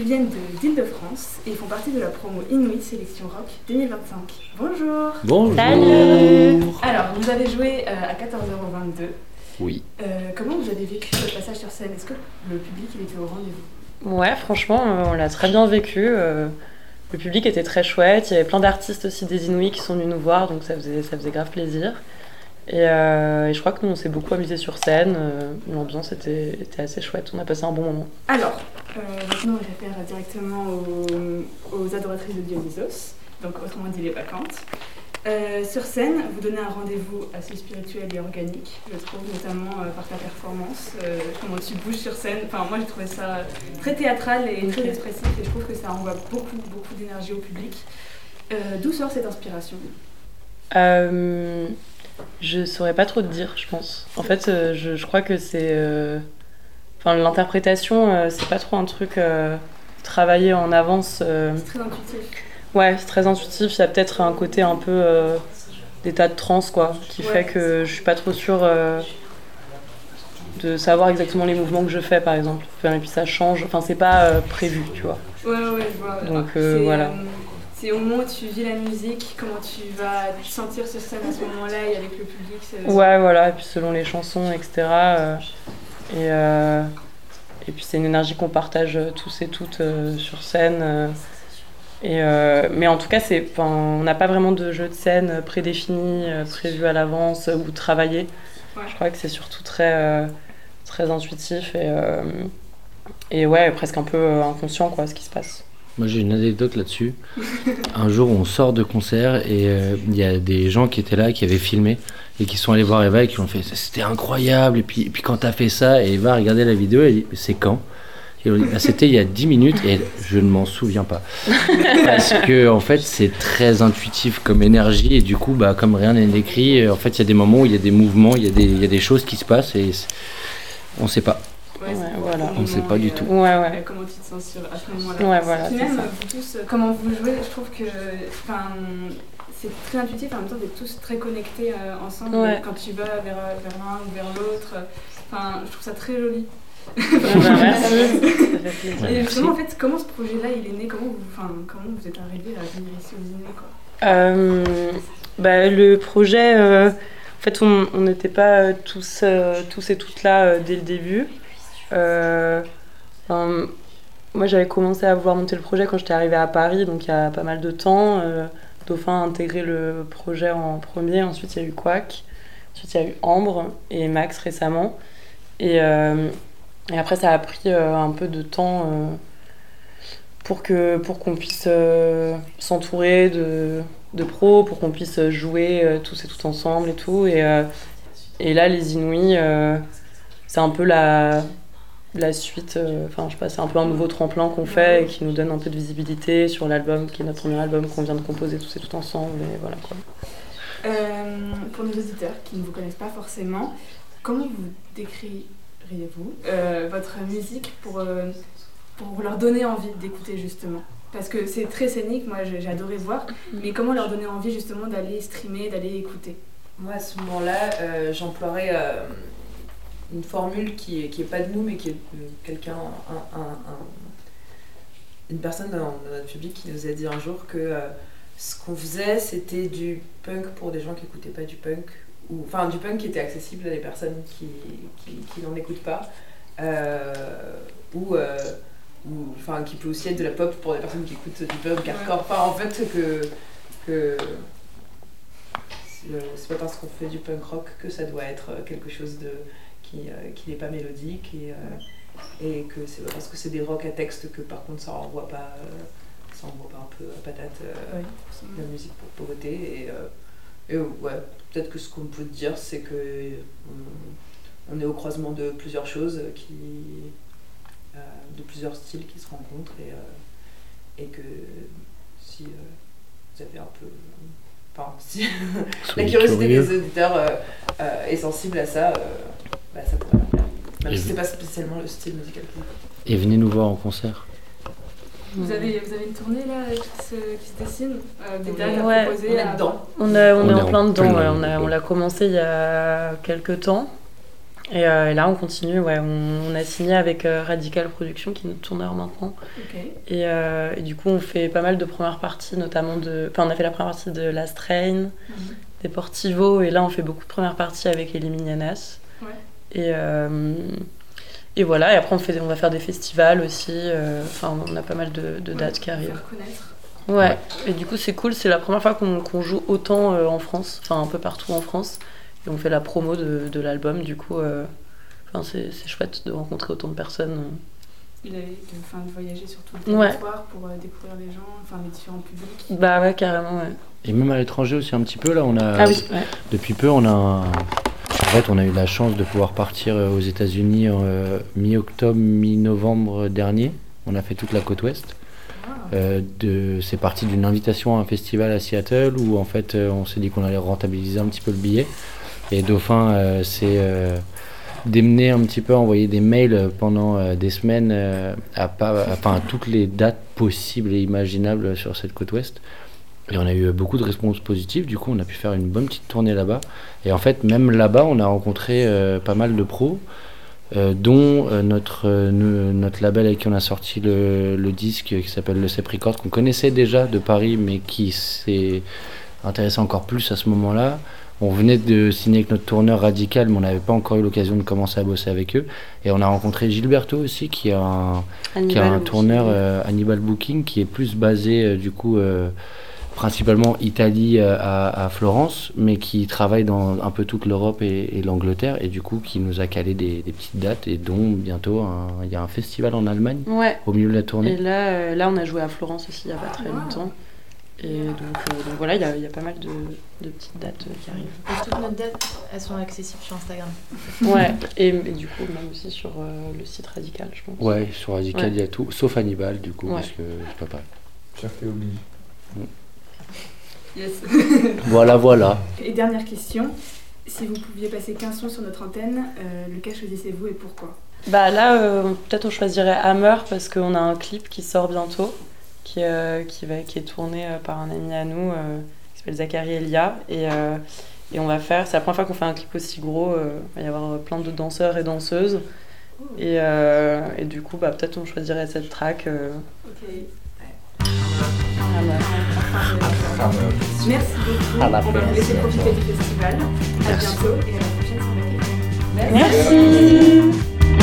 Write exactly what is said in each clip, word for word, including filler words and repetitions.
viennent de d'Île-de-France et ils font partie de la promo Inuit Sélection Rock deux mille vingt-cinq. Bonjour. Bonjour. Salut. Alors, vous avez joué euh, à quatorze heures vingt-deux. Oui. Euh, comment vous avez vécu votre passage sur scène? Est-ce que le public il était au rendez-vous? Ouais, franchement, euh, on l'a très bien vécu. Euh, le public était très chouette. Il y avait plein d'artistes aussi des Inuits qui sont venus nous voir, donc ça faisait, ça faisait grave plaisir. Et, euh, et je crois que nous, on s'est beaucoup amusé sur scène. Euh, l'ambiance était, était assez chouette. On a passé un bon moment. Alors, euh, maintenant, on réfère directement aux, aux adoratrices de Dionysos, donc autrement dit les vacantes. Euh, sur scène, vous donnez un rendez-vous assez spirituel et organique, je trouve, notamment euh, par ta performance, euh, comment tu bouges sur scène. Enfin, moi, j'ai trouvé ça très théâtral et très expressif, et je trouve que ça envoie beaucoup, beaucoup d'énergie au public. Euh, d'où sort cette inspiration? euh, Je saurais pas trop te dire, je pense. En fait, euh, je, je crois que c'est... Euh... Enfin, l'interprétation, euh, c'est pas trop un truc euh, travaillé en avance. Euh... C'est très intuitif. Ouais, c'est très intuitif. Il y a peut-être un côté un peu euh, d'état de transe, quoi, qui ouais. fait que je suis pas trop sûre euh, de savoir exactement les mouvements que je fais, par exemple. Et puis ça change. Enfin, c'est pas euh, prévu, tu vois. Ouais, ouais, je vois. Donc euh, c'est, voilà. Euh, c'est au moment où tu vis la musique, comment tu vas te sentir sur scène à ce moment-là et avec le public. C'est... Ouais, voilà. Et puis selon les chansons, et cetera. Euh, et, euh, et puis c'est une énergie qu'on partage tous et toutes euh, sur scène. Euh, Et euh, mais en tout cas, c'est, on n'a pas vraiment de jeu de scène prédéfini, euh, prévu à l'avance ou travaillé. Ouais. Je crois que c'est surtout très, euh, très intuitif et, euh, et ouais, presque un peu inconscient, quoi, ce qui se passe. Moi, j'ai une anecdote là-dessus. Un jour, on sort de concert et il euh, y a des gens qui étaient là, qui avaient filmé et qui sont allés voir Eva et qui ont fait « c'était incroyable ». Et puis, et puis quand t'as fait ça, et Eva a regardé la vidéo et elle dit « c'est quand ?» Et on dit, bah, c'était il y a dix minutes et je ne m'en souviens pas. Parce que en fait, c'est très intuitif comme énergie et du coup, bah, comme rien n'est décrit, en fait, il y a des moments où il y a des mouvements, il y a des, il y a des choses qui se passent et on ne sait pas. Ouais, ouais, voilà. On ne sait pas du tout. Ouais, ouais. Comment tu te sens sur, à ce moment-là? Ouais, voilà. Puis même, vous tous, comment vous jouez, je trouve que c'est très intuitif, en même temps, vous êtes tous très connectés euh, ensemble. Ouais. Quand tu vas vers, vers l'un ou vers l'autre, enfin, je trouve ça très joli. Merci. Et justement, en fait, comment ce projet-là il est né? Comment vous, enfin, comment vous êtes arrivés à venir ici aux Inuits, quoi? euh, bah, Le projet, euh, en fait, on n'était pas tous, euh, tous et toutes là euh, dès le début. Euh, enfin, moi, j'avais commencé à vouloir monter le projet quand j'étais arrivée à Paris, donc il y a pas mal de temps. Euh, Dauphin a intégré le projet en premier, ensuite il y a eu Quack, ensuite il y a eu Ambre et Max récemment. Et euh, Et après, ça a pris euh, un peu de temps euh, pour, que, pour qu'on puisse euh, s'entourer de, de pros, pour qu'on puisse jouer euh, tous et toutes ensemble et tout. Et, euh, et là, les Inuits, euh, c'est un peu la, la suite. Enfin, euh, je sais pas, c'est un peu un nouveau tremplin qu'on fait et qui nous donne un peu de visibilité sur l'album, qui est notre premier album qu'on vient de composer tous et toutes ensemble. Et voilà, quoi. Euh, pour nos auditeurs qui ne vous connaissent pas forcément, comment vous décrivez vous euh, votre musique pour, euh, pour leur donner envie d'écouter justement, parce que c'est très scénique, moi j'ai, j'ai adoré voir, mais comment leur donner envie justement d'aller streamer, d'aller écouter? Moi à ce moment-là euh, j'emploierais euh, une formule qui est, qui est pas de nous mais qui est de quelqu'un, un, un, un, une personne dans, dans notre public qui nous a dit un jour que euh, ce qu'on faisait c'était du punk pour des gens qui écoutaient pas du punk, ou enfin du punk qui était accessible à des personnes qui, qui, qui n'en écoutent pas, euh, ou, euh, ou enfin qui peut aussi être de la pop pour des personnes qui écoutent du punk hardcore. Enfin en fait que, que c'est pas parce qu'on fait du punk rock que ça doit être quelque chose de, qui, euh, qui n'est pas mélodique et, euh, et que c'est pas parce que c'est des rock à texte que par contre ça renvoie pas, euh, ça renvoie pas un peu à patate euh, oui, la musique pour pauvreté. Et, euh, Et ouais, peut-être que ce qu'on peut dire, c'est que on, on est au croisement de plusieurs choses, qui, euh, de plusieurs styles qui se rencontrent, et, euh, et que si euh, vous avez un peu, enfin, si la curiosité curieux. des auditeurs euh, euh, est sensible à ça, euh, bah, ça pourrait leur plaire. Même et si c'est pas spécialement le style musical. Et venez nous voir en concert. Vous avez, vous avez une tournée là qui se, qui se dessine, euh, des dates ouais, à proposer. On est dedans. On, a, on, on est, est en en plein dedans. plein ouais, on, a, on l'a commencé il y a quelques temps. Et, euh, et là, on continue. Ouais, on, on a signé avec euh, Radical Production, qui est notre tourneur maintenant. Ok. Et, euh, et du coup, on fait pas mal de premières parties, notamment de. Enfin, on a fait la première partie de Last Train, Mhm. des Portivo, et là, on fait beaucoup de premières parties avec Eliminianas. Ouais. Et, euh, et voilà. Et après, on fait, on va faire des festivals aussi. euh, Enfin, on a pas mal de, de dates Ouais, qui arrivent. Faire connaître. Ouais. Et du coup, c'est cool. C'est la première fois qu'on, qu'on joue autant euh, en France, enfin un peu partout en France. Et on fait la promo de, de l'album. Du coup, euh, enfin, c'est, c'est chouette de rencontrer autant de personnes. Il avait enfin, de voyager sur tout le Ouais. territoire pour euh, découvrir les gens, enfin les différents publics. Bah ouais, carrément. Ouais. Et même à l'étranger aussi un petit peu, là, on a... Ah oui. Ouais. Depuis peu, on a un- en fait, on a eu la chance de pouvoir partir euh, aux États-Unis en euh, mi-octobre, mi-novembre dernier. On a fait toute la côte ouest. Ah. Euh, de... C'est parti d'une invitation à un festival à Seattle où en fait, euh, on s'est dit qu'on allait rentabiliser un petit peu le billet. Et Dauphin euh, s'est euh, démené un petit peu, à envoyer des mails pendant euh, des semaines euh, à, pas, enfin, à toutes les dates possibles et imaginables sur cette côte ouest. Et on a eu beaucoup de réponses positives, du coup on a pu faire une bonne petite tournée là-bas. Et en fait, même là-bas, on a rencontré euh, pas mal de pros, euh, dont euh, notre, euh, ne- notre label avec qui on a sorti le, le disque qui s'appelle Le Cep Records, qu'on connaissait déjà de Paris, mais qui s'est intéressé encore plus à ce moment-là. On venait de signer avec notre tourneur Radical, mais on n'avait pas encore eu l'occasion de commencer à bosser avec eux. Et on a rencontré Gilberto aussi, qui a un, qui a un Hannibal tourneur aussi. euh, Hannibal Booking, qui est plus basé euh, du coup euh, principalement Italie euh, à, à Florence, mais qui travaille dans un peu toute l'Europe et, et l'Angleterre, et du coup qui nous a calé des, des petites dates, et dont bientôt un- il y a un festival en Allemagne Ouais. au milieu de la Et tournée. là, euh, là, on a joué à Florence aussi il y a pas très Ah. longtemps. Et donc, euh, donc voilà, il y a, il y a pas mal de, de petites dates euh, qui arrivent. Et toutes nos dates, elles sont accessibles sur Instagram. Ouais. Et, et du coup, même aussi sur euh, le site Radical, je pense. Ouais, sur Radical Ouais. il y a tout, sauf Hannibal du coup, Ouais. parce que c'est pas pareil. Fierté oblige. Yes. Voilà, voilà. Et dernière question, si vous pouviez passer quinze sons sur notre antenne, euh, lequel choisissez-vous et pourquoi? Bah là, euh, peut-être on choisirait Hammer parce qu'on a un clip qui sort bientôt, qui, euh, qui, va, qui est tourné euh, par un ami à nous euh, qui s'appelle Zachary Elia. Et, euh, et on va faire, c'est la première fois qu'on fait un clip aussi gros, euh, il va y avoir plein de danseurs et danseuses. Et, euh, et du coup, bah, peut-être on choisirait cette track. Euh, Ok. Hammer. Merci beaucoup. À la On va vous laisser prochaine. profiter du festival. À Merci. bientôt et à la prochaine sur Maquette. Merci.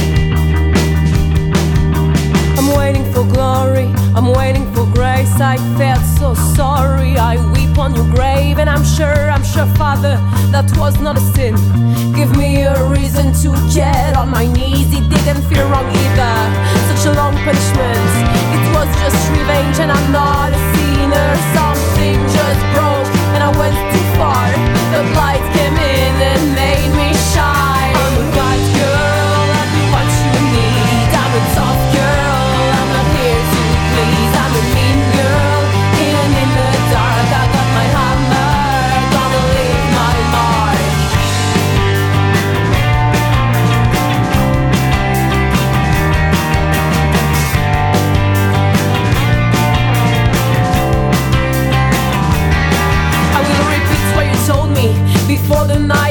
I'm waiting for glory, I'm waiting for grace. I felt so sorry, I weep on your grave. And I'm sure, I'm sure, Father, that was not a sin. Give me a reason to get on my knees. It didn't feel wrong either, such a long punishment. It was just revenge and I'm not a sinner. Something just broke and I went too far. The light came in and made me shine. I'm a bad girl, I'll be what you need. I'm a tough girl, I'm not here to please. I'm a mean girl, hidden in the dark. I got my hammer, gonna leave my mark. I will repeat what you told me before the night